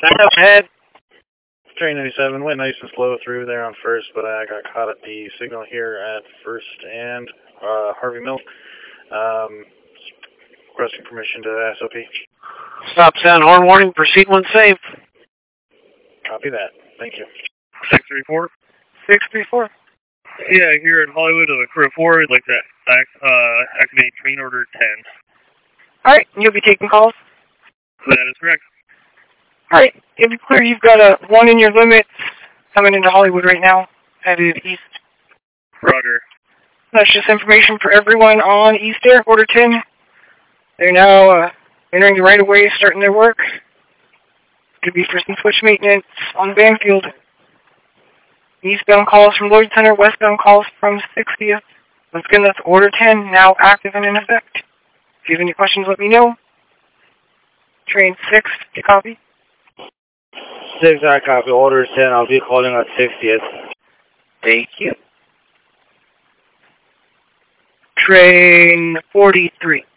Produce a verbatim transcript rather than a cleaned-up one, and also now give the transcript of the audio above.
Back up ahead. Train ninety-seven went nice and slow through there on first, but I got caught at the signal here at first and uh, Harvey Mill. Um, requesting permission to S O P. Stop sound horn warning. Proceed when safe. Copy that. Thank you. six three four? six three four. Yeah, here in Hollywood, uh, crew four, I'd like to act, uh, activate train order ten. Alright, you'll be taking calls? That is correct. Alright, it'll be clear you've got a one in your limits coming into Hollywood right now, headed east. Roger. That's just information for everyone on East Air, Order ten. They're now uh, entering the right-of-way, starting their work. Could be for some switch maintenance on Banfield. Eastbound calls from Lloyd Center, westbound calls from sixtieth. Once again, that's Order ten, now active and in effect. If you have any questions, let me know. Train six, you copy? six, I copy. Order ten, I'll be calling at sixtieth. Thank you. Train forty-three.